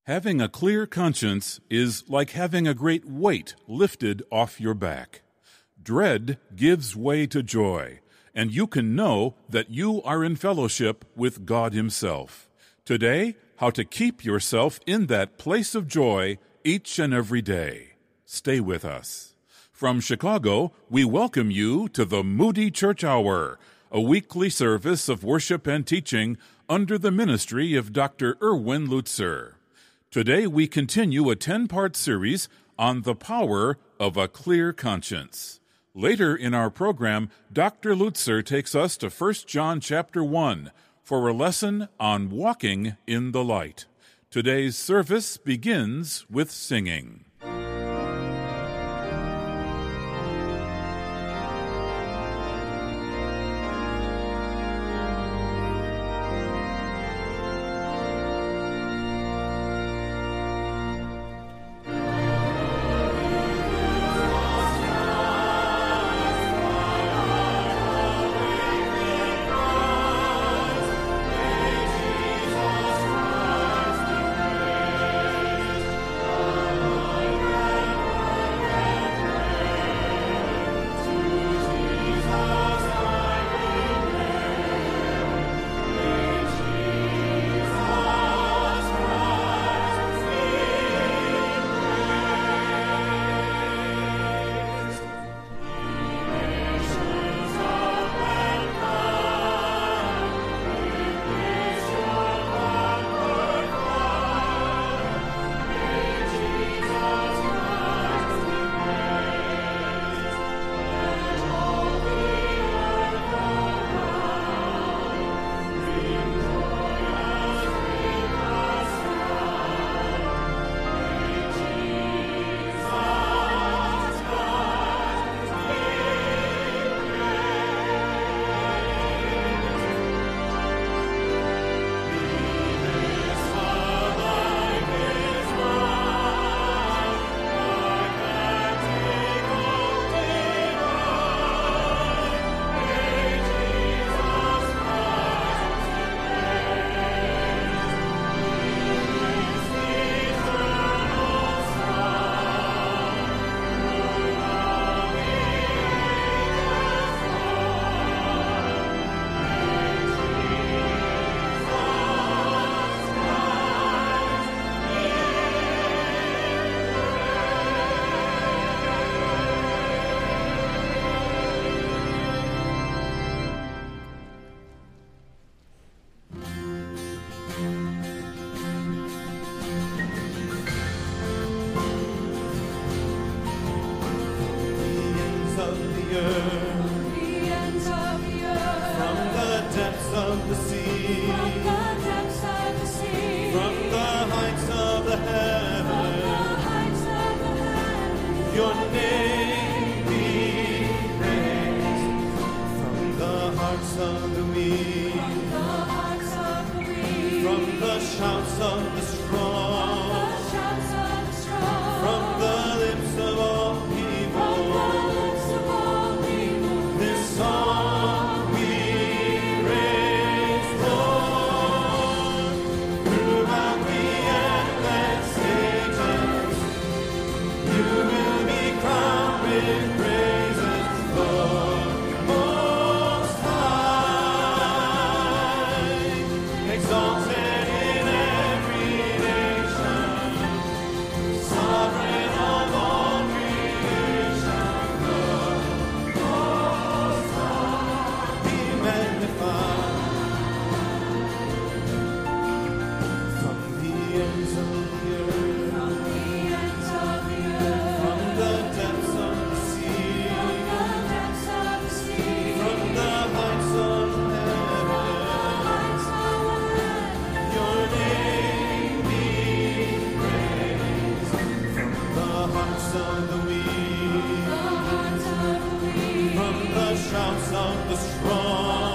Having a clear conscience is like having a great weight lifted off your back. Dread gives way to joy, and you can know that you are in fellowship with God Himself. Today, how to keep yourself in that place of joy each and every day. Stay with us. From Chicago, we welcome you to the Moody Church Hour, a weekly service of worship and teaching under the ministry of Dr. Erwin Lutzer. Today we continue a 10-part series on the power of a clear conscience. Later in our program, Dr. Lutzer takes us to 1 John chapter 1 for a lesson on walking in the light. Today's service begins with singing.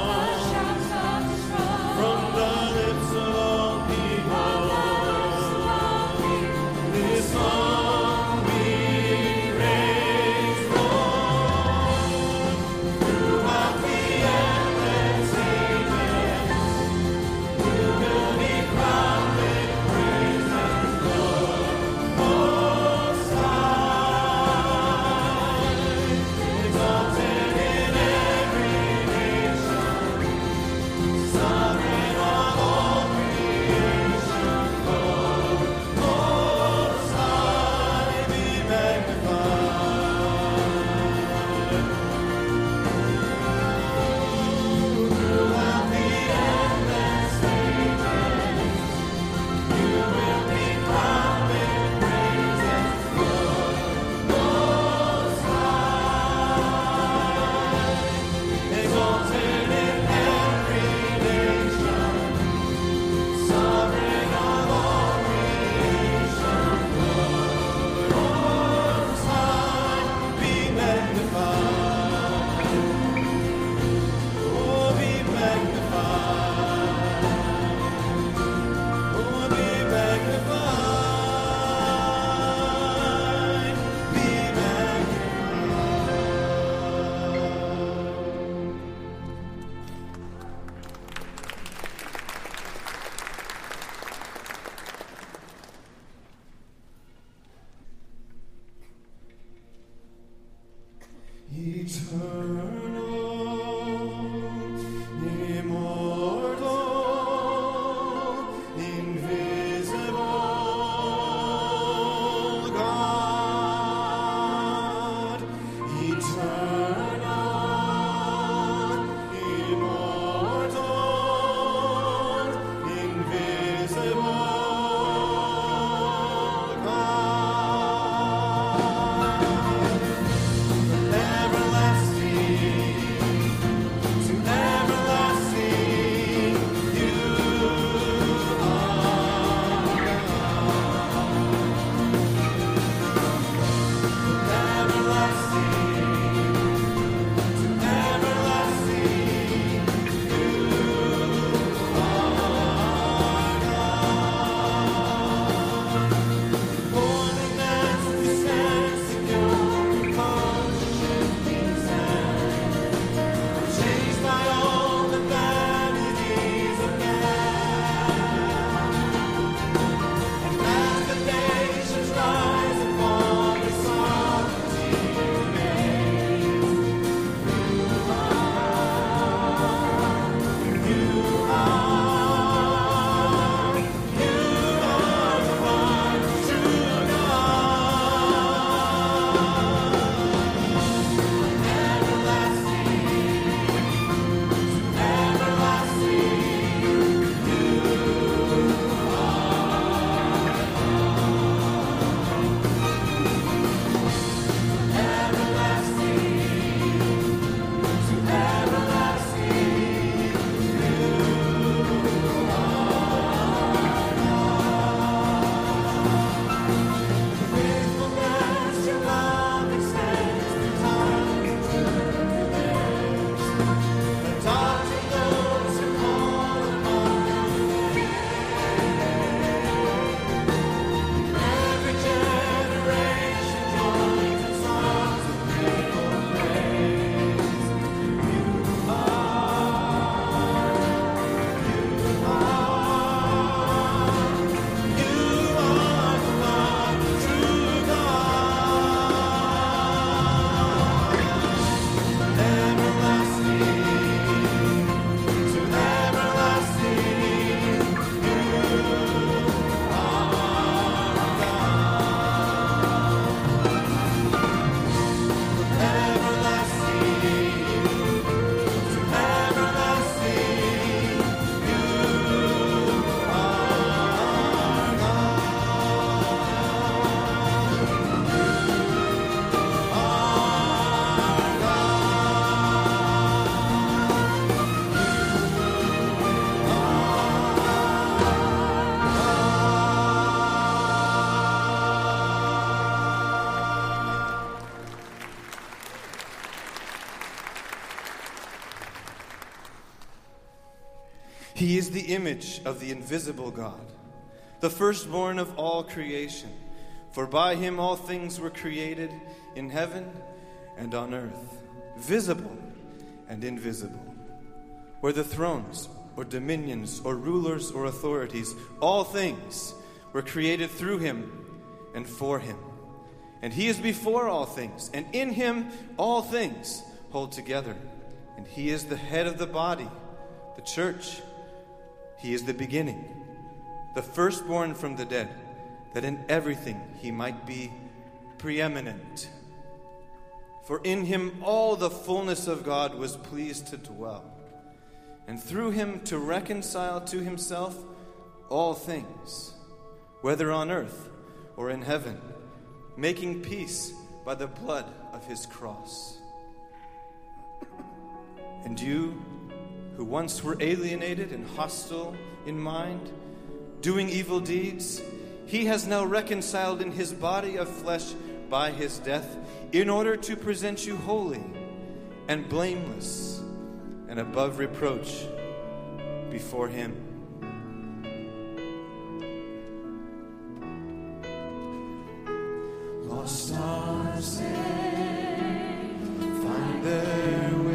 From the lips of all people. He is the image of the invisible God, the firstborn of all creation. For by him all things were created in heaven and on earth, visible and invisible. Whether thrones or dominions or rulers or authorities, all things were created through him and for him. And he is before all things, and in him all things hold together. And he is the head of the body, the church. He is the beginning, the firstborn from the dead, that in everything he might be preeminent. For in him all the fullness of God was pleased to dwell, and through him to reconcile to himself all things, whether on earth or in heaven, making peace by the blood of his cross. And you, who once were alienated and hostile in mind, doing evil deeds, he has now reconciled in his body of flesh by his death, in order to present you holy and blameless and above reproach before him. Lost stars find their way.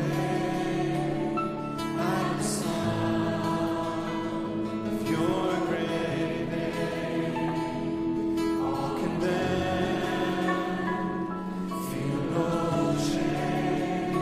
Feel no shame.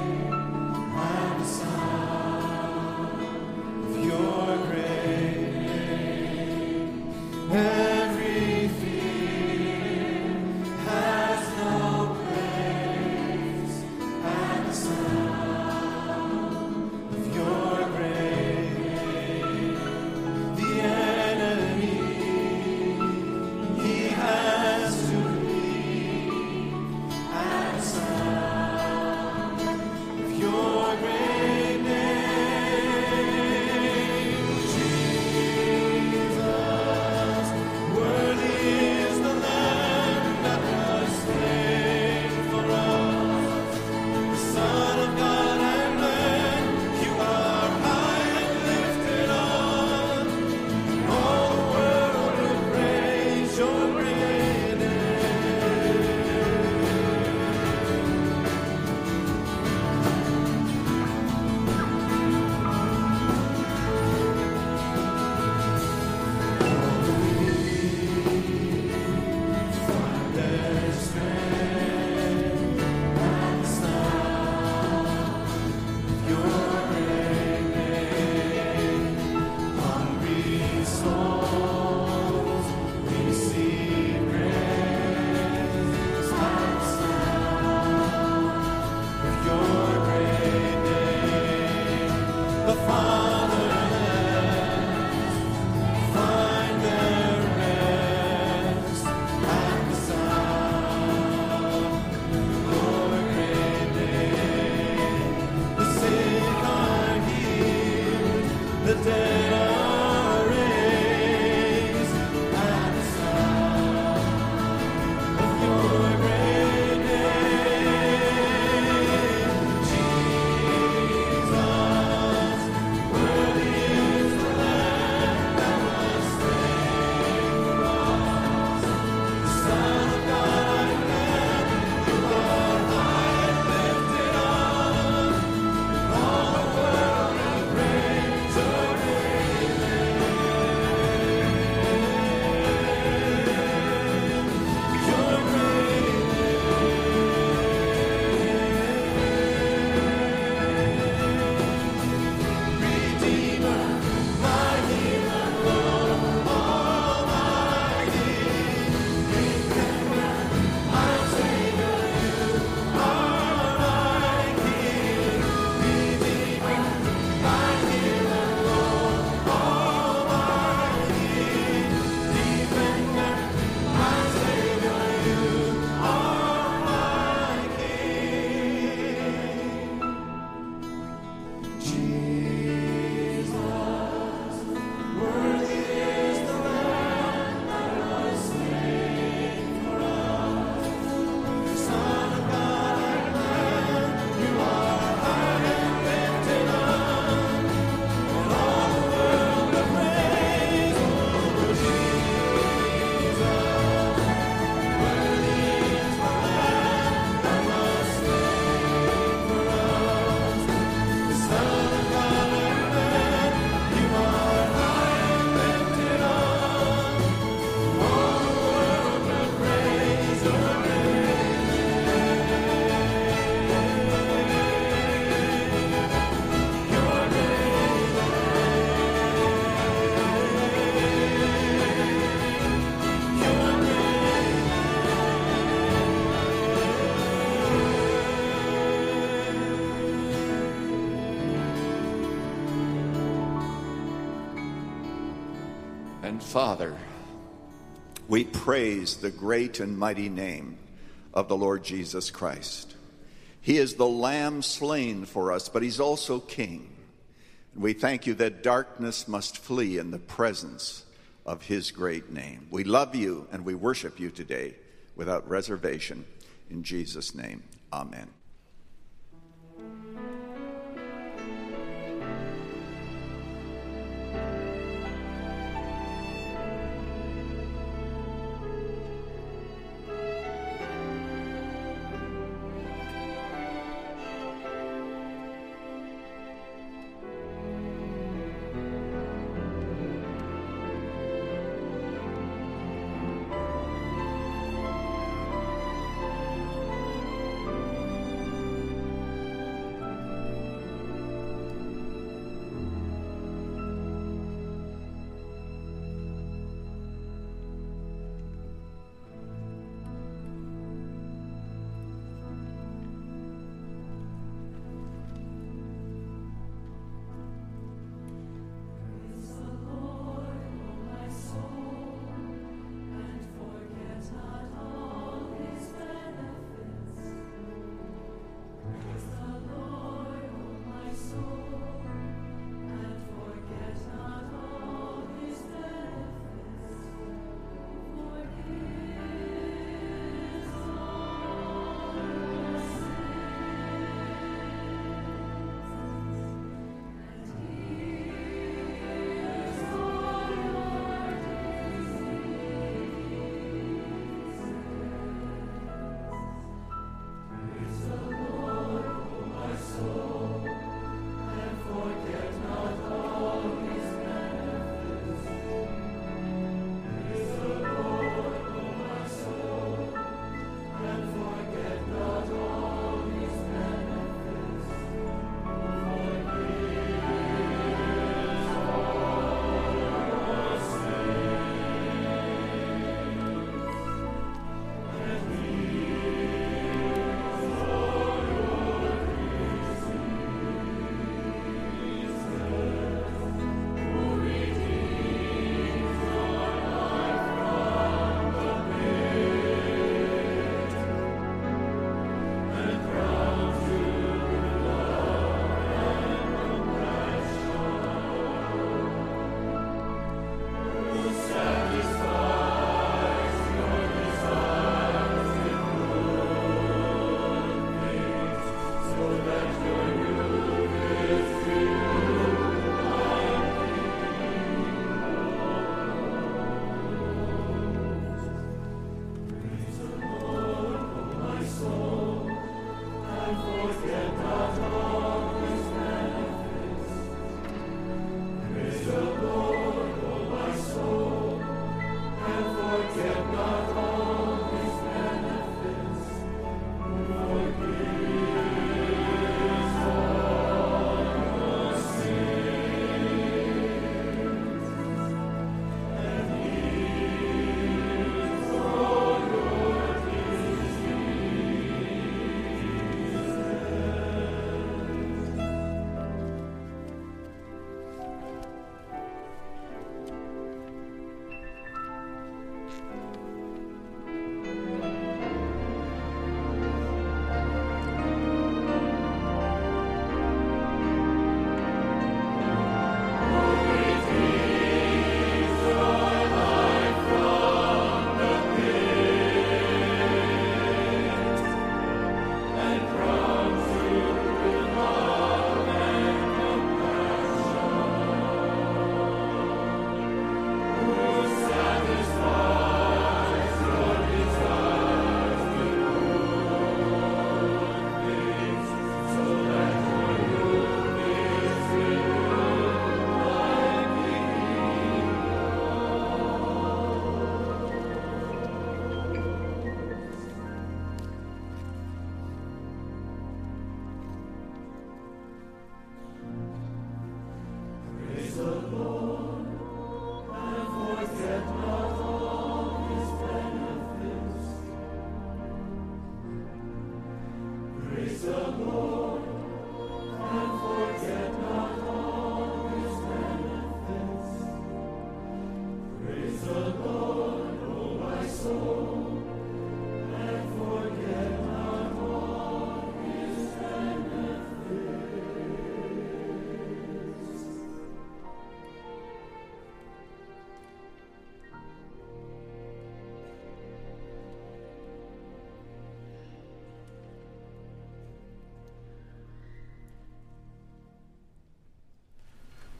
And Father, we praise the great and mighty name of the Lord Jesus Christ. He is the Lamb slain for us, but he's also King. We thank you that darkness must flee in the presence of his great name. We love you and we worship you today without reservation. In Jesus' name, amen.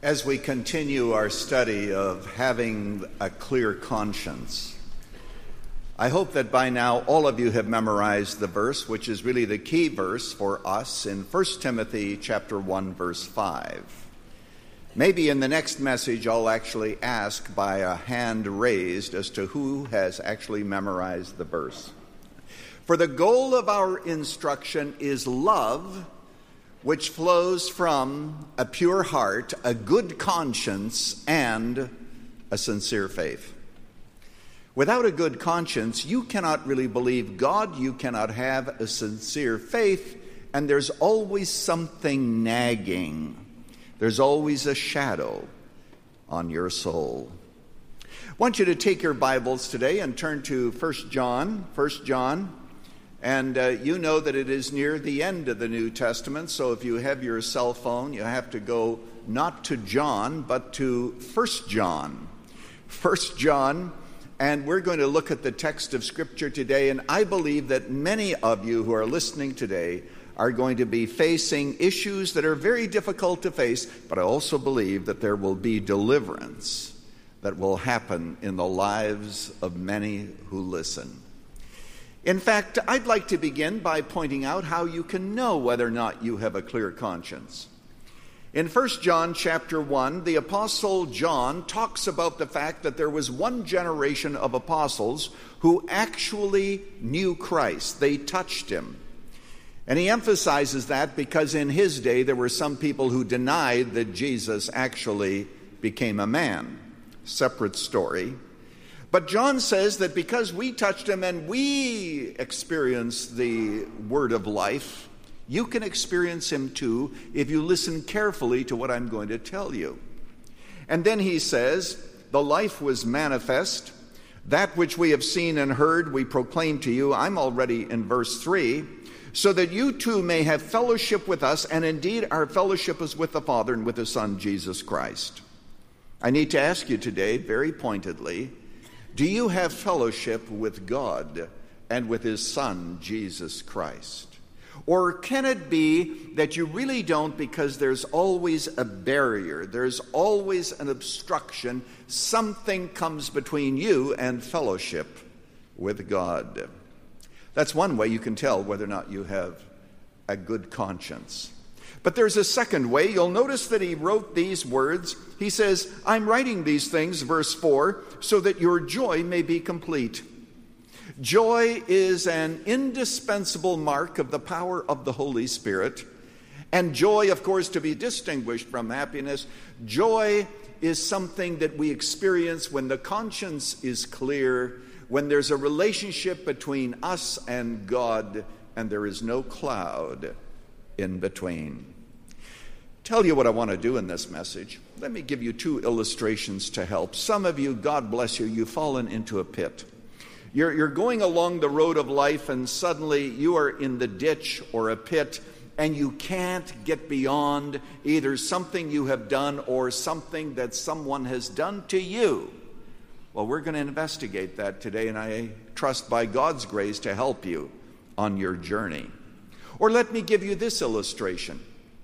As we continue our study of having a clear conscience, I hope that by now all of you have memorized the verse, which is really the key verse for us in 1 Timothy chapter 1, verse 5. Maybe in the next message I'll actually ask by a hand raised as to who has actually memorized the verse. For the goal of our instruction is love, which flows from a pure heart, a good conscience, and a sincere faith. Without a good conscience, you cannot really believe God, you cannot have a sincere faith, and there's always something nagging. There's always a shadow on your soul. I want you to take your Bibles today and turn to 1 John. And you know that it is near the end of the New Testament, so if you have your cell phone, you have to go not to John, but to 1 John. 1 John, and we're going to look at the text of Scripture today, and I believe that many of you who are listening today are going to be facing issues that are very difficult to face, but I also believe that there will be deliverance that will happen in the lives of many who listen. In fact, I'd like to begin by pointing out how you can know whether or not you have a clear conscience. In 1 John chapter 1, the Apostle John talks about the fact that there was one generation of apostles who actually knew Christ. They touched him. And he emphasizes that because in his day there were some people who denied that Jesus actually became a man. Separate story. But John says that because we touched him and we experienced the word of life, you can experience him too if you listen carefully to what I'm going to tell you. And then he says, the life was manifest. That which we have seen and heard we proclaim to you. I'm already in verse 3. So that you too may have fellowship with us, and indeed our fellowship is with the Father and with the Son, Jesus Christ. I need to ask you today, very pointedly, do you have fellowship with God and with his Son, Jesus Christ? Or can it be that you really don't because there's always a barrier, there's always an obstruction, something comes between you and fellowship with God? That's one way you can tell whether or not you have a good conscience. But there's a second way. You'll notice that he wrote these words. He says, I'm writing these things, verse 4, so that your joy may be complete. Joy is an indispensable mark of the power of the Holy Spirit. And joy, of course, to be distinguished from happiness, joy is something that we experience when the conscience is clear, when there's a relationship between us and God, and there is no cloud in between. Tell you what I want to do in this message. Let me give you two illustrations to help. Some of you, God bless you, you've fallen into a pit. You're going along the road of life and suddenly you are in the ditch or a pit and you can't get beyond either something you have done or something that someone has done to you. Well, we're going to investigate that today, and I trust by God's grace to help you on your journey. Or let me give you this illustration.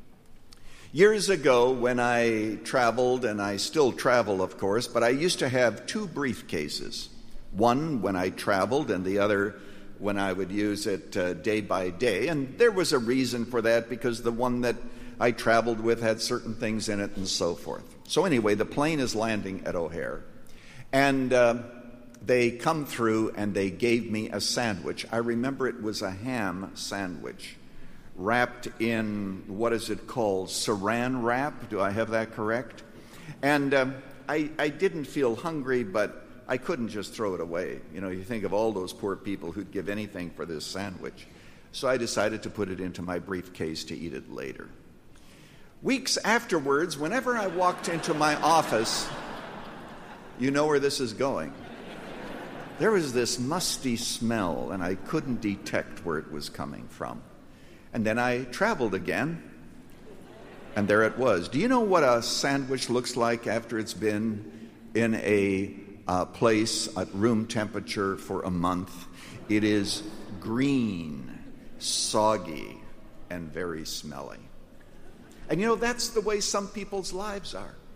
Years ago when I traveled, and I still travel, of course, but I used to have two briefcases. One when I traveled and the other when I would use it day by day. And there was a reason for that because the one that I traveled with had certain things in it and so forth. So anyway, the plane is landing at O'Hare. And they come through and they gave me a sandwich. I remember it was a ham sandwich wrapped in, what is it called, saran wrap? Do I have that correct? And I didn't feel hungry, but I couldn't just throw it away. You know, you think of all those poor people who'd give anything for this sandwich. So I decided to put it into my briefcase to eat it later. Weeks afterwards, whenever I walked into my office, you know where this is going. There was this musty smell, and I couldn't detect where it was coming from. And then I traveled again, and there it was. Do you know what a sandwich looks like after it's been in a place at room temperature for a month? It is green, soggy, and very smelly. And you know, that's the way some people's lives are.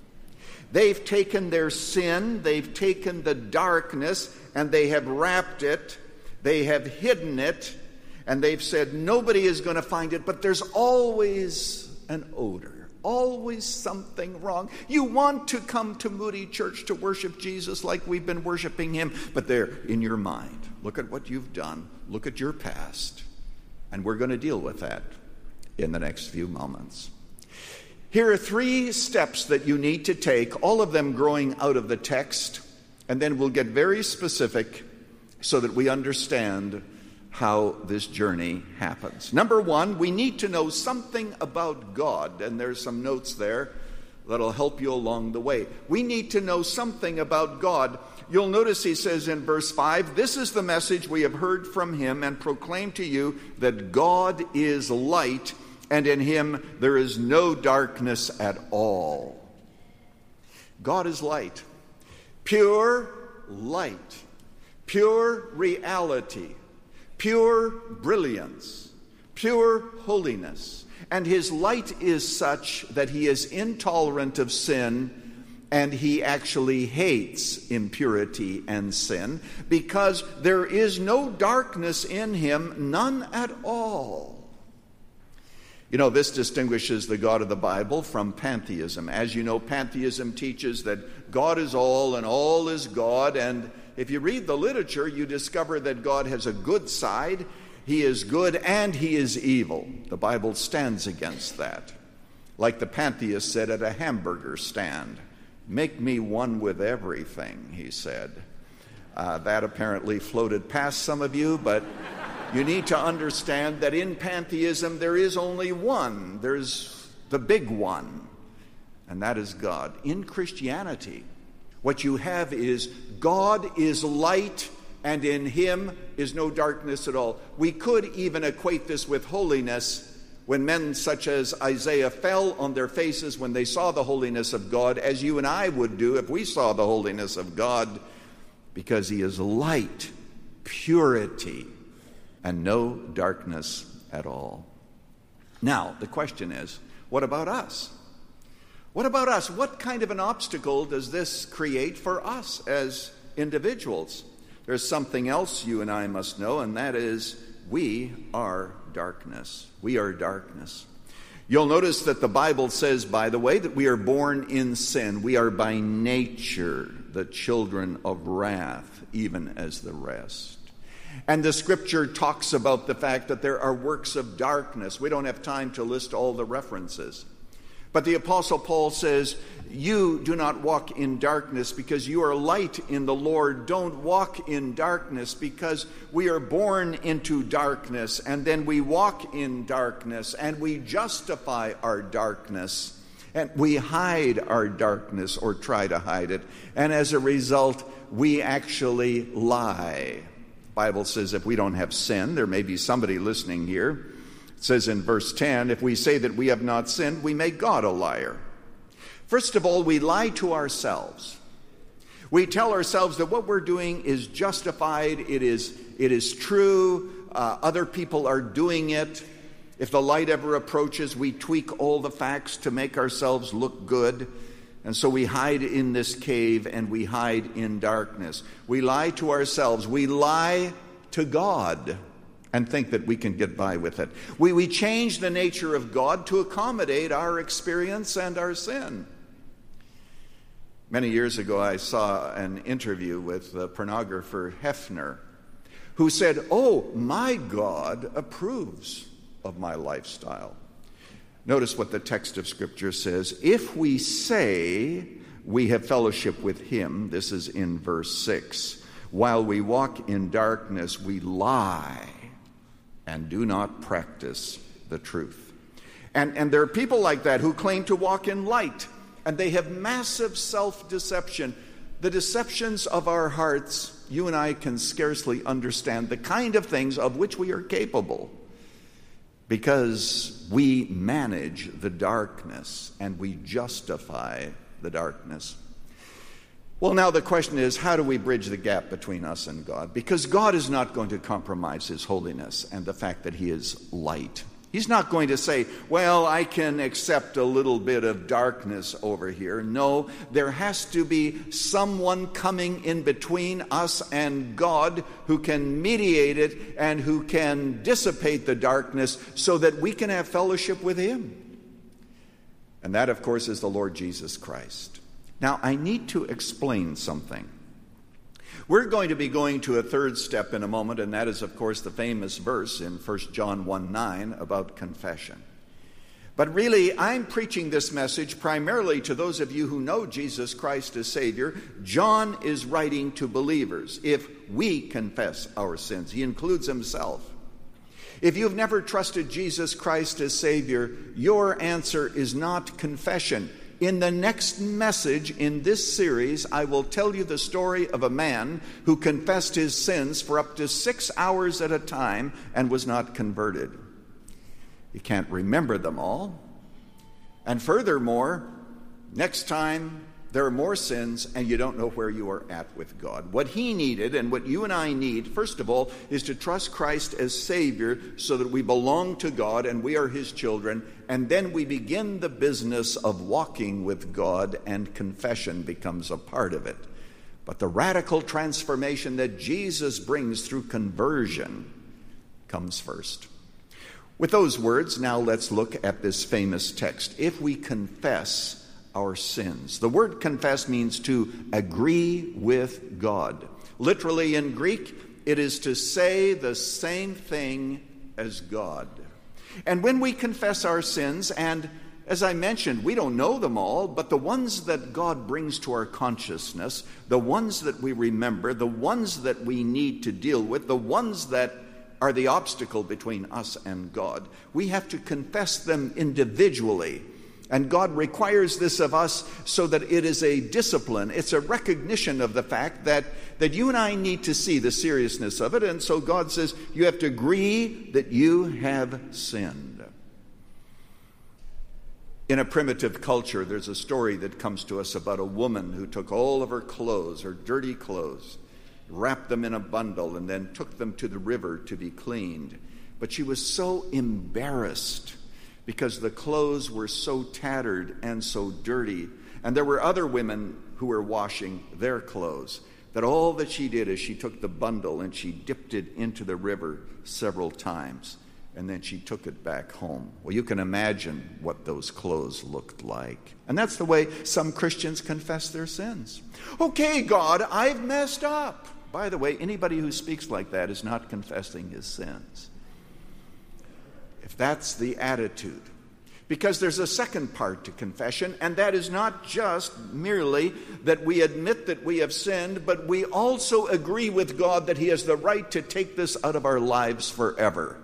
They've taken their sin, they've taken the darkness, and they have wrapped it, they have hidden it, and they've said nobody is going to find it, but there's always an odor, always something wrong. You want to come to Moody Church to worship Jesus like we've been worshiping him, but there in your mind, look at what you've done, look at your past, and we're going to deal with that in the next few moments. Here are 3 steps that you need to take, all of them growing out of the text, and then we'll get very specific so that we understand how this journey happens. Number 1, we need to know something about God, and there's some notes there that'll help you along the way. We need to know something about God. You'll notice he says in verse 5, "This is the message we have heard from him and proclaim to you that God is light, and in him there is no darkness at all." God is light. Pure light. Pure reality. Pure brilliance. Pure holiness. And his light is such that he is intolerant of sin, and he actually hates impurity and sin, because there is no darkness in him, none at all. You know, this distinguishes the God of the Bible from pantheism. As you know, pantheism teaches that God is all and all is God. And if you read the literature, you discover that God has a good side. He is good and he is evil. The Bible stands against that. Like the pantheist said at a hamburger stand, "Make me one with everything," he said. That apparently floated past some of you, but you need to understand that in pantheism there is only one. There's the big one, and that is God. In Christianity, what you have is God is light, and in him is no darkness at all. We could even equate this with holiness. When men such as Isaiah fell on their faces when they saw the holiness of God, as you and I would do if we saw the holiness of God, because he is light, purity, and no darkness at all. Now, the question is, what about us? What about us? What kind of an obstacle does this create for us as individuals? There's something else you and I must know, and that is we are darkness. We are darkness. You'll notice that the Bible says, by the way, that we are born in sin. We are by nature the children of wrath, even as the rest. And the Scripture talks about the fact that there are works of darkness. We don't have time to list all the references. But the Apostle Paul says, you do not walk in darkness because you are light in the Lord. Don't walk in darkness because we are born into darkness, and then we walk in darkness, and we justify our darkness, and we hide our darkness or try to hide it. And as a result, we actually lie. The Bible says if we don't have sin, there may be somebody listening here. It says in verse 10, if we say that we have not sinned, we make God a liar. First of all, we lie to ourselves. We tell ourselves that what we're doing is justified, it is true, other people are doing it. If the light ever approaches, we tweak all the facts to make ourselves look good. And so we hide in this cave and we hide in darkness. We lie to ourselves. We lie to God and think that we can get by with it. We change the nature of God to accommodate our experience and our sin. Many years ago, I saw an interview with the pornographer Hefner, who said, "Oh, my God approves of my lifestyle." Notice what the text of Scripture says. If we say we have fellowship with him, this is in verse 6, while we walk in darkness, we lie and do not practice the truth. And there are people like that who claim to walk in light, and they have massive self-deception. The deceptions of our hearts, you and I can scarcely understand the kind of things of which we are capable, because we manage the darkness and we justify the darkness. Well, now the question is, how do we bridge the gap between us and God? Because God is not going to compromise his holiness and the fact that he is light. He's not going to say, well, I can accept a little bit of darkness over here. No, there has to be someone coming in between us and God who can mediate it and who can dissipate the darkness so that we can have fellowship with Him. And that, of course, is the Lord Jesus Christ. Now, I need to explain something. We're going to be going to a third step in a moment, and that is, of course, the famous verse in 1 John 1:9 about confession. But really, I'm preaching this message primarily to those of you who know Jesus Christ as Savior. John is writing to believers. If we confess our sins, he includes himself. If you've never trusted Jesus Christ as Savior, your answer is not confession. In the next message in this series, I will tell you the story of a man who confessed his sins for up to 6 hours at a time and was not converted. He can't remember them all. And furthermore, next time there are more sins and you don't know where you are at with God. What he needed and what you and I need, first of all, is to trust Christ as Savior so that we belong to God and we are His children. And then we begin the business of walking with God, and confession becomes a part of it. But the radical transformation that Jesus brings through conversion comes first. With those words, now let's look at this famous text. If we confess our sins. The word confess means to agree with God. Literally in Greek, it is to say the same thing as God. And when we confess our sins, and as I mentioned, we don't know them all, but the ones that God brings to our consciousness, the ones that we remember, the ones that we need to deal with, the ones that are the obstacle between us and God, we have to confess them individually. And God requires this of us so that it is a discipline. It's a recognition of the fact that you and I need to see the seriousness of it. And so God says, you have to agree that you have sinned. In a primitive culture, there's a story that comes to us about a woman who took all of her clothes, her dirty clothes, wrapped them in a bundle, and then took them to the river to be cleaned. But she was so embarrassed because the clothes were so tattered and so dirty. And there were other women who were washing their clothes, that all that she did is she took the bundle and she dipped it into the river several times, and then she took it back home. Well, you can imagine what those clothes looked like. And that's the way some Christians confess their sins. Okay, God, I've messed up. By the way, anybody who speaks like that is not confessing his sins. If that's the attitude. Because there's a second part to confession, and that is not just merely that we admit that we have sinned, but we also agree with God that He has the right to take this out of our lives forever.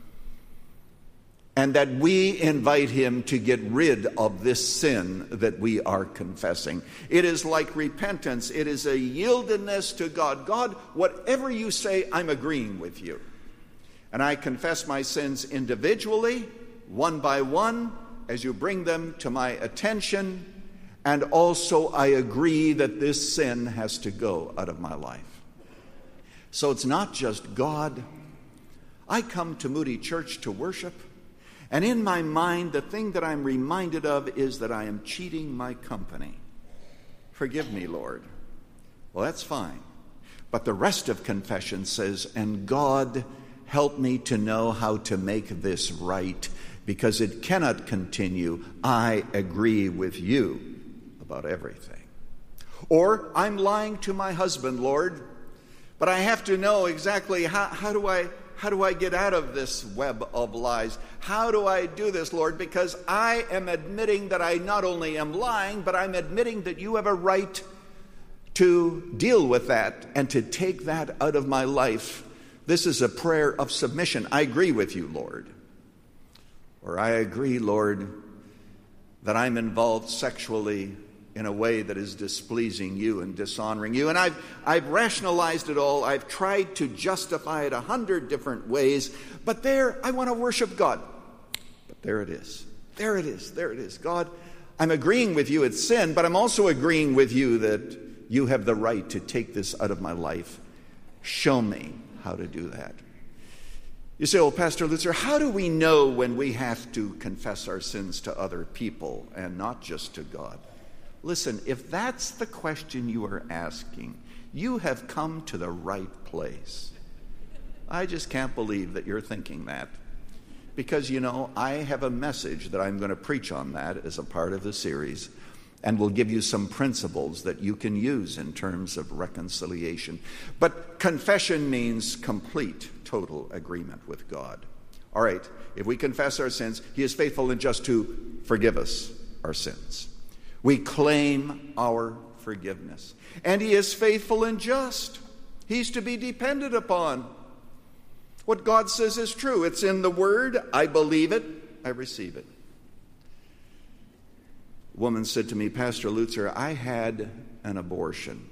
And that we invite Him to get rid of this sin that we are confessing. It is like repentance. It is a yieldedness to God. God, whatever you say, I'm agreeing with you. And I confess my sins individually, one by one, as you bring them to my attention. And also I agree that this sin has to go out of my life. So it's not just God. I come to Moody Church to worship. And in my mind, the thing that I'm reminded of is that I am cheating my company. Forgive me, Lord. Well, that's fine. But the rest of confession says, and God, help me to know how to make this right, because it cannot continue. I agree with you about everything. Or I'm lying to my husband, Lord, but I have to know exactly how do I get out of this web of lies? How do I do this, Lord? Because I am admitting that I not only am lying, but I'm admitting that you have a right to deal with that and to take that out of my life. This is a prayer of submission. I agree with you, Lord. Or I agree, Lord, that I'm involved sexually in a way that is displeasing you and dishonoring you. And I've rationalized it all. I've tried to justify it 100 different ways. But there, I want to worship God. But there it is. There it is. There it is. God, I'm agreeing with you it's sin, but I'm also agreeing with you that you have the right to take this out of my life. Show me how to do that. You say, "Oh, Pastor Lutzer, how do we know when we have to confess our sins to other people and not just to God?" Listen, if that's the question you are asking, you have come to the right place. I just can't believe that you're thinking that. Because, I have a message that I'm going to preach on that as a part of the series, and will give you some principles that you can use in terms of reconciliation. But confession means complete, total agreement with God. All right, if we confess our sins, He is faithful and just to forgive us our sins. We claim our forgiveness. And He is faithful and just. He's to be depended upon. What God says is true. It's in the Word. I believe it. I receive it. A woman said to me, "Pastor Lutzer, I had an abortion.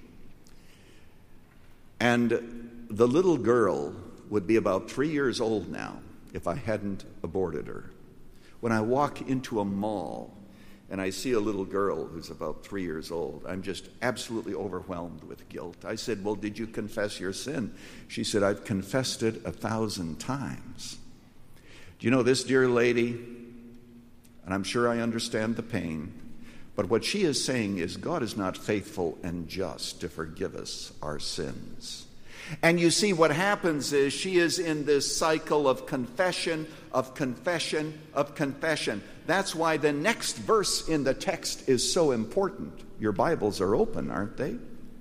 And the little girl would be about 3 years old now if I hadn't aborted her. When I walk into a mall and I see a little girl who's about 3 years old, I'm just absolutely overwhelmed with guilt." I said, "Well, did you confess your sin?" She said, "I've confessed it 1,000 times. Do you know this dear lady, and I'm sure I understand the pain, but what she is saying is God is not faithful and just to forgive us our sins." And you see, what happens is she is in this cycle of confession, of confession, of confession. That's why the next verse in the text is so important. Your Bibles are open, aren't they?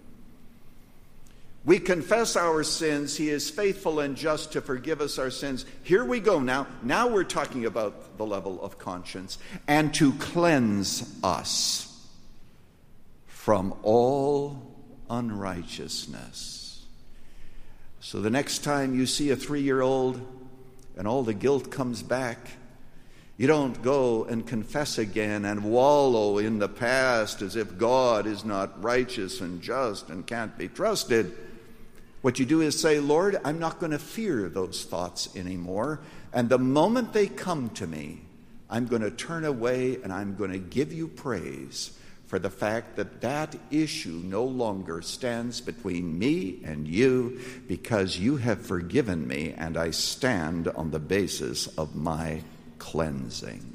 We confess our sins. He is faithful and just to forgive us our sins. Here we go now. Now we're talking about the level of conscience. And to cleanse us from all unrighteousness. So the next time you see a 3-year-old and all the guilt comes back, you don't go and confess again and wallow in the past as if God is not righteous and just and can't be trusted. What you do is say, "Lord, I'm not going to fear those thoughts anymore. And the moment they come to me, I'm going to turn away and I'm going to give you praise for the fact that that issue no longer stands between me and you, because you have forgiven me and I stand on the basis of my cleansing."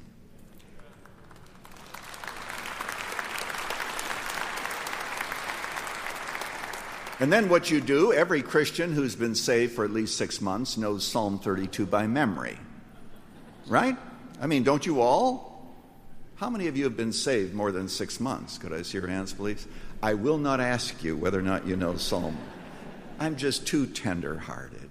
And then what you do, every Christian who's been saved for at least 6 months knows Psalm 32 by memory. Right? I mean, don't you all? How many of you have been saved more than 6 months? Could I see your hands, please? I will not ask you whether or not you know Psalm. I'm just too tender-hearted.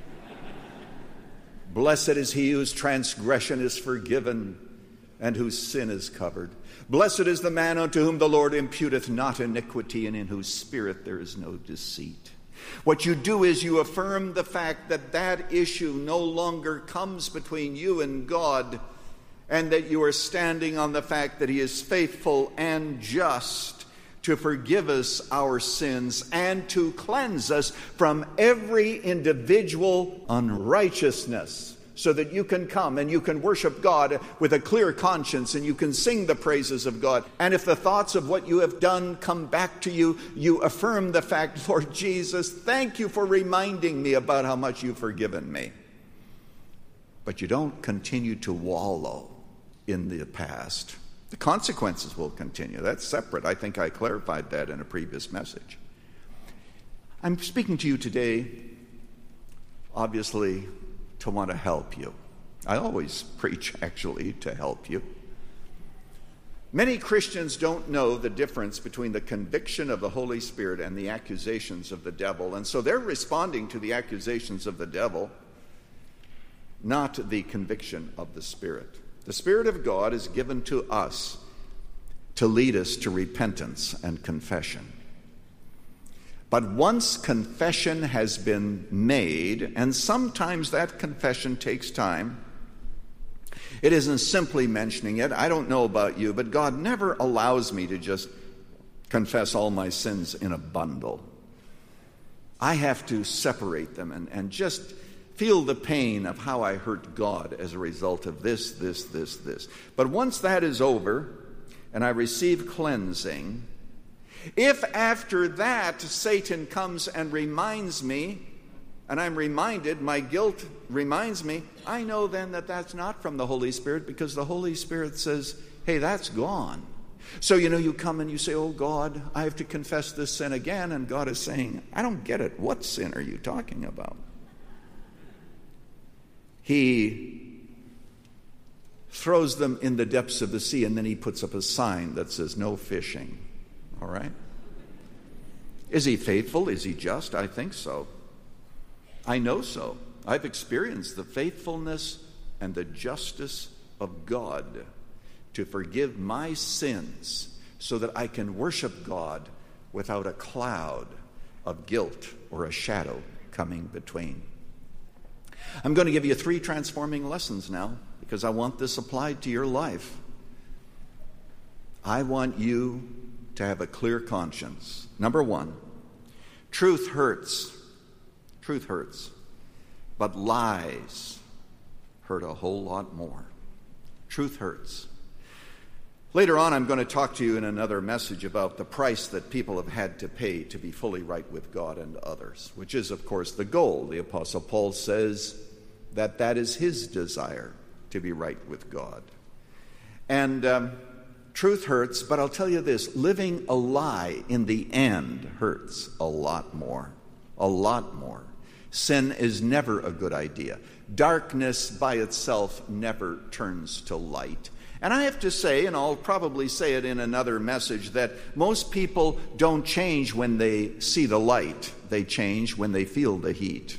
Blessed is he whose transgression is forgiven and whose sin is covered. Blessed is the man unto whom the Lord imputeth not iniquity, and in whose spirit there is no deceit. What you do is you affirm the fact that that issue no longer comes between you and God, and that you are standing on the fact that he is faithful and just to forgive us our sins and to cleanse us from every individual unrighteousness, so that you can come and you can worship God with a clear conscience and you can sing the praises of God. And if the thoughts of what you have done come back to you, you affirm the fact, "Lord Jesus, thank you for reminding me about how much you've forgiven me." But you don't continue to wallow in the past. The consequences will continue. That's separate. I think I clarified that in a previous message. I'm speaking to you today, obviously, to want to help you. I always preach, actually, to help you. Many Christians don't know the difference between the conviction of the Holy Spirit and the accusations of the devil, and so they're responding to the accusations of the devil, not the conviction of the Spirit. The Spirit of God is given to us to lead us to repentance and confession. But once confession has been made, and sometimes that confession takes time, it isn't simply mentioning it. I don't know about you, but God never allows me to just confess all my sins in a bundle. I have to separate them and just feel the pain of how I hurt God as a result of this. But once that is over, and I receive cleansing, if after that Satan comes and reminds me and I'm reminded, my guilt reminds me, I know then that that's not from the Holy Spirit, because the Holy Spirit says, hey, that's gone. So, you come and you say, oh, God, I have to confess this sin again. And God is saying, I don't get it. What sin are you talking about? He throws them in the depths of the sea, and then he puts up a sign that says, no fishing. All right? Is he faithful? Is he just? I think so. I know so. I've experienced the faithfulness and the justice of God to forgive my sins so that I can worship God without a cloud of guilt or a shadow coming between. I'm going to give you 3 transforming lessons now, because I want this applied to your life. I want you to have a clear conscience. Number 1, truth hurts. Truth hurts. But lies hurt a whole lot more. Truth hurts. Later on, I'm going to talk to you in another message about the price that people have had to pay to be fully right with God and others, which is, of course, the goal. The Apostle Paul says that that is his desire, to be right with God. And truth hurts, but I'll tell you this, living a lie in the end hurts a lot more. A lot more. Sin is never a good idea. Darkness by itself never turns to light. And I have to say, and I'll probably say it in another message, that most people don't change when they see the light. They change when they feel the heat.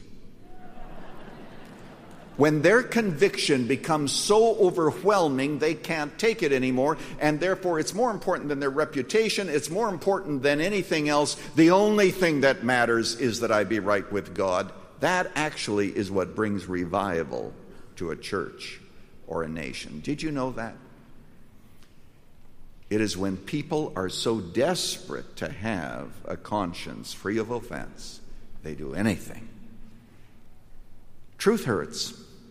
When their conviction becomes so overwhelming, they can't take it anymore, and therefore it's more important than their reputation, it's more important than anything else. The only thing that matters is that I be right with God. That actually is what brings revival to a church or a nation. Did you know that? It is when people are so desperate to have a conscience free of offense, they do anything. Truth hurts.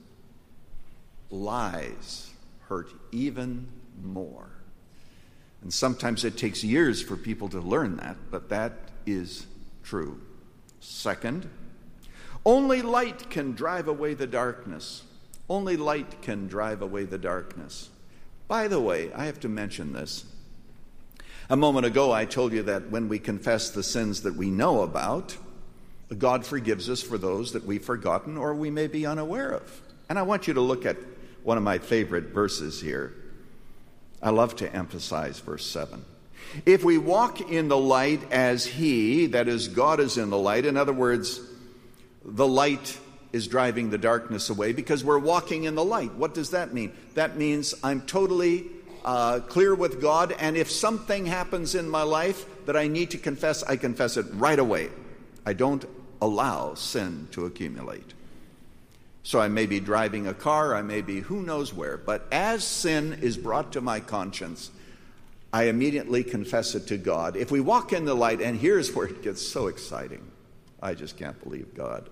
Lies hurt even more. And sometimes it takes years for people to learn that, but that is true. Second, only light can drive away the darkness. Only light can drive away the darkness. By the way, I have to mention this. A moment ago, I told you that when we confess the sins that we know about, God forgives us for those that we've forgotten or we may be unaware of. And I want you to look at one of my favorite verses here. I love to emphasize verse 7. If we walk in the light as He, that is, God is in the light, in other words, the light is driving the darkness away because we're walking in the light. What does that mean? That means I'm totally clear with God, and if something happens in my life that I need to confess, I confess it right away. I don't allow sin to accumulate. So I may be driving a car, I may be who knows where, but as sin is brought to my conscience, I immediately confess it to God. If we walk in the light, and here's where it gets so exciting. I just can't believe God.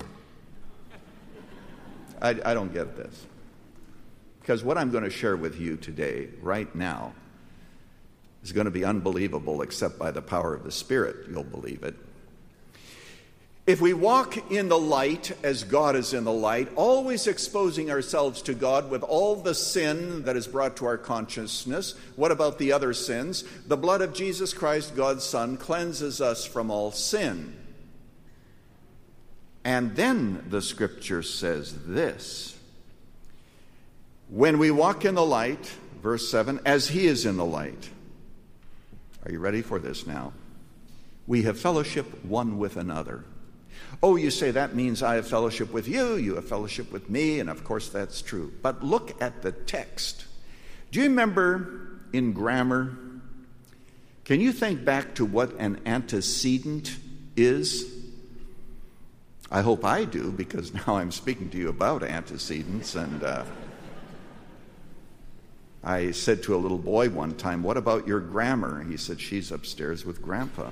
I don't get this. Because what I'm going to share with you today, right now, is going to be unbelievable, except by the power of the Spirit, you'll believe it. If we walk in the light as God is in the light, always exposing ourselves to God with all the sin that is brought to our consciousness, what about the other sins? The blood of Jesus Christ, God's Son, cleanses us from all sin. And then the Scripture says this: when we walk in the light, verse 7, as He is in the light. Are you ready for this now? We have fellowship one with another. Oh, you say that means I have fellowship with you, you have fellowship with me, and of course that's true. But look at the text. Do you remember in grammar, can you think back to what an antecedent is? I hope I do, because now I'm speaking to you about antecedents, and I said to a little boy one time, what about your grammar? He said, she's upstairs with Grandpa.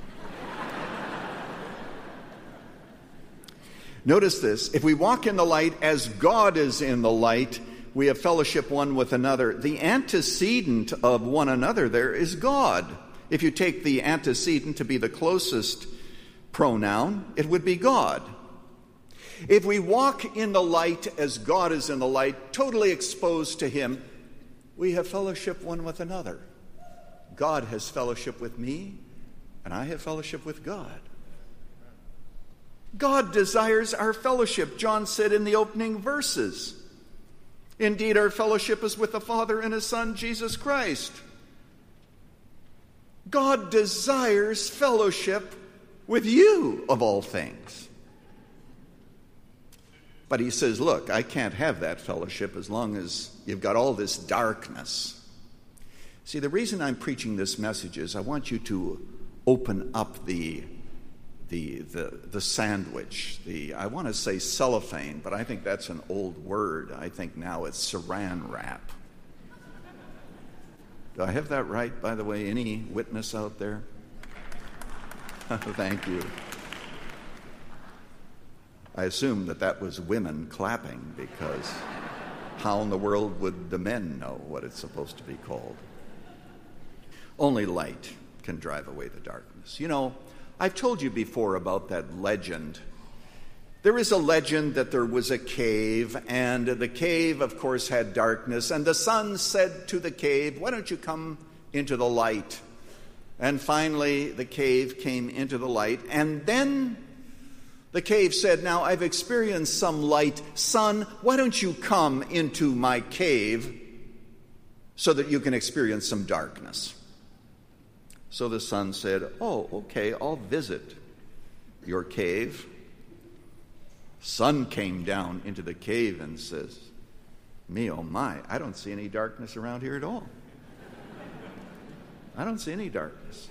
Notice this: if we walk in the light as God is in the light, we have fellowship one with another. The antecedent of one another there is God. If you take the antecedent to be the closest pronoun, it would be God. If we walk in the light as God is in the light, totally exposed to him, we have fellowship one with another. God has fellowship with me, and I have fellowship with God. God desires our fellowship, John said in the opening verses. Indeed, our fellowship is with the Father and his Son, Jesus Christ. God desires fellowship with you, of all things. But he says, look, I can't have that fellowship as long as you've got all this darkness. See, the reason I'm preaching this message is I want you to open up the sandwich. I want to say cellophane, but I think that's an old word. I think now it's saran wrap. Do I have that right, by the way? Any witness out there? Thank you. I assume that was women clapping, because how in the world would the men know what it's supposed to be called? Only light can drive away the darkness. You know, I've told you before about that legend. There is a legend that there was a cave, and the cave, of course, had darkness, and the sun said to the cave, why don't you come into the light? And finally, the cave came into the light, and then the cave said, now I've experienced some light. Sun, why don't you come into my cave so that you can experience some darkness? So the sun said, oh, okay, I'll visit your cave. Sun came down into the cave and says, me, oh my, I don't see any darkness around here at all. I don't see any darkness.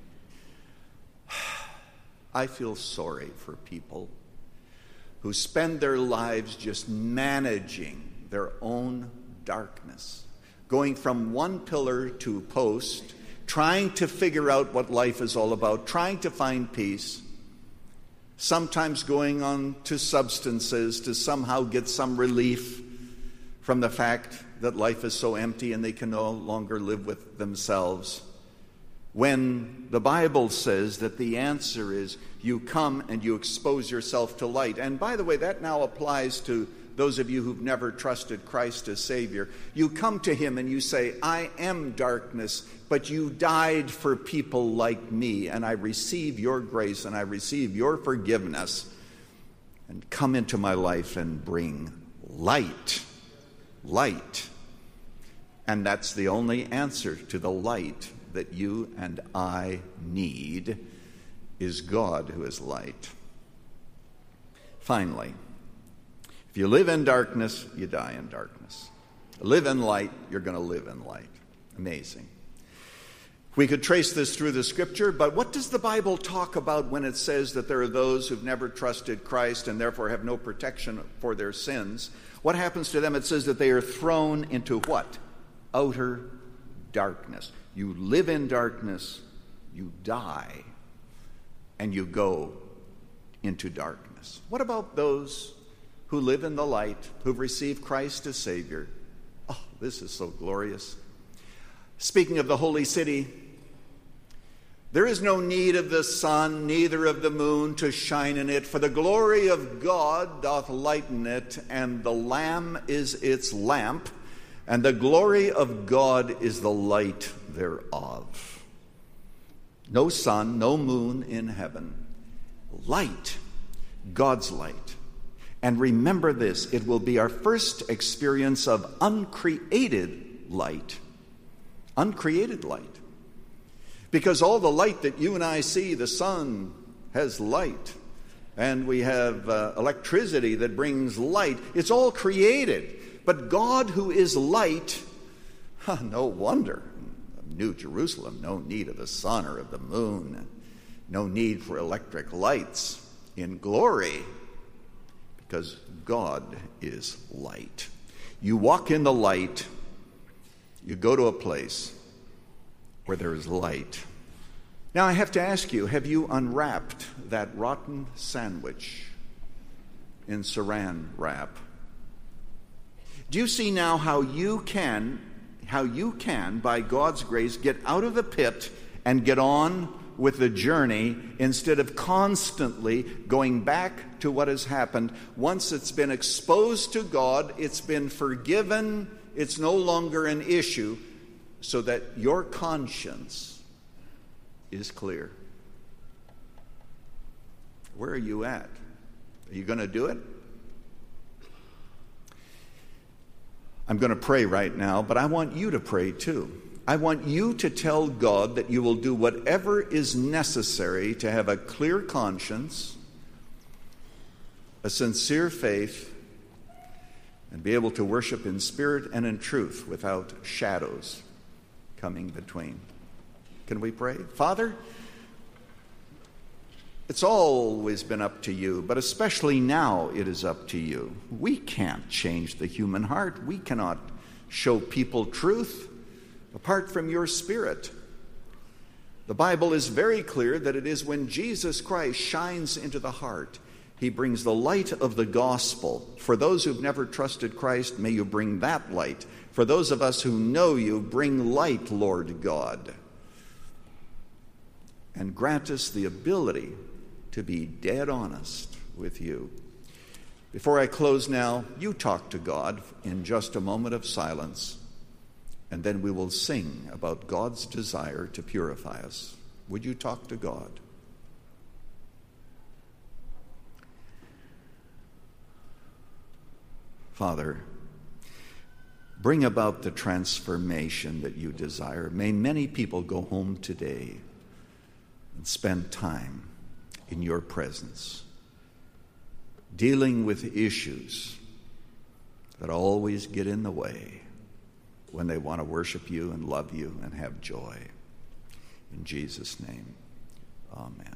I feel sorry for people who spend their lives just managing their own darkness, going from one pillar to a post, trying to figure out what life is all about, trying to find peace, sometimes going on to substances to somehow get some relief from the fact that life is so empty and they can no longer live with themselves. When the Bible says that the answer is you come and you expose yourself to light. And by the way, that now applies to those of you who've never trusted Christ as Savior. You come to him and you say, I am darkness, but you died for people like me, and I receive your grace and I receive your forgiveness, and come into my life and bring light. Light. And that's the only answer to the light that you and I need, is God who is light. Finally, if you live in darkness, you die in darkness. Live in light, you're going to live in light. Amazing. We could trace this through the scripture, but what does the Bible talk about when it says that there are those who've never trusted Christ and therefore have no protection for their sins? What happens to them? It says that they are thrown into what? Outer darkness. You live in darkness, you die, and you go into darkness. What about those who live in the light, who've received Christ as Savior? Oh, this is so glorious. Speaking of the holy city, there is no need of the sun, neither of the moon to shine in it, for the glory of God doth lighten it, and the Lamb is its lamp, and the glory of God is the light thereof. No sun, no moon in heaven. Light, God's light. And remember this, it will be our first experience of uncreated light. Uncreated light. Because all the light that you and I see, the sun has light. And we have electricity that brings light. It's all created. But God, who is light, no wonder. New Jerusalem, no need of the sun or of the moon. No need for electric lights in glory. Because God is light. You walk in the light, you go to a place where there is light. Now I have to ask you, have you unwrapped that rotten sandwich in saran wrap? Do you see now how you can, by God's grace, get out of the pit and get on with the journey instead of constantly going back to what has happened. Once it's been exposed to God, it's been forgiven, it's no longer an issue, so that your conscience is clear. Where are you at? Are you going to do it? I'm going to pray right now, but I want you to pray too. I want you to tell God that you will do whatever is necessary to have a clear conscience, a sincere faith, and be able to worship in spirit and in truth without shadows coming between. Can we pray? Father, it's always been up to you, but especially now it is up to you. We can't change the human heart. We cannot show people truth apart from your Spirit. The Bible is very clear that it is when Jesus Christ shines into the heart, he brings the light of the gospel. For those who've never trusted Christ, may you bring that light. For those of us who know you, bring light, Lord God. And grant us the ability to be dead honest with you. Before I close now, you talk to God in just a moment of silence, and then we will sing about God's desire to purify us. Would you talk to God? Father, bring about the transformation that you desire. May many people go home today and spend time in your presence, dealing with issues that always get in the way when they want to worship you and love you and have joy. In Jesus' name, amen.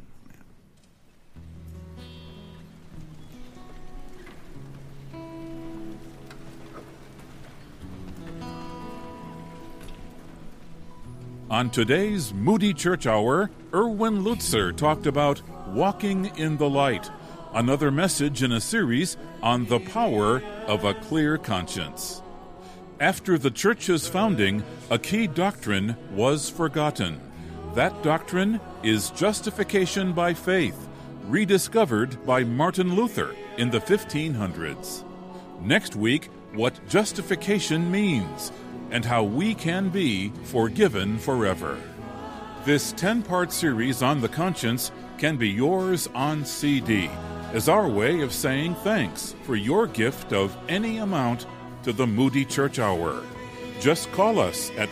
On today's Moody Church Hour, Erwin Lutzer talked about walking in the light, another message in a series on the power of a clear conscience. After the church's founding, a key doctrine was forgotten. That doctrine is justification by faith, rediscovered by Martin Luther in the 1500s. Next week, what justification means and how we can be forgiven forever. This 10-part series on the conscience can be yours on CD as our way of saying thanks for your gift of any amount to the Moody Church Hour. Just call us at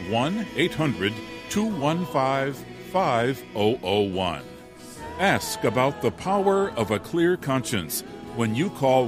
1-800-215-5001. Ask about the power of a clear conscience when you call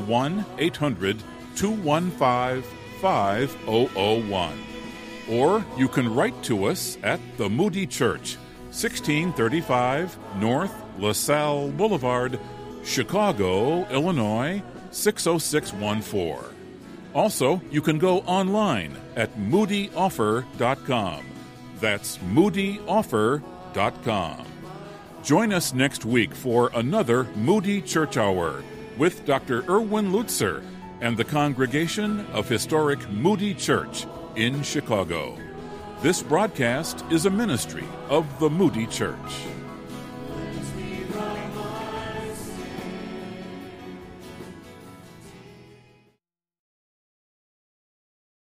1-800-215-5001. Or you can write to us at the Moody Church, 1635 North LaSalle Boulevard, Chicago, Illinois, 60614. Also, you can go online at moodyoffer.com. That's moodyoffer.com. Join us next week for another Moody Church Hour with Dr. Erwin Lutzer and the congregation of historic Moody Church in Chicago. This broadcast is a ministry of the Moody Church.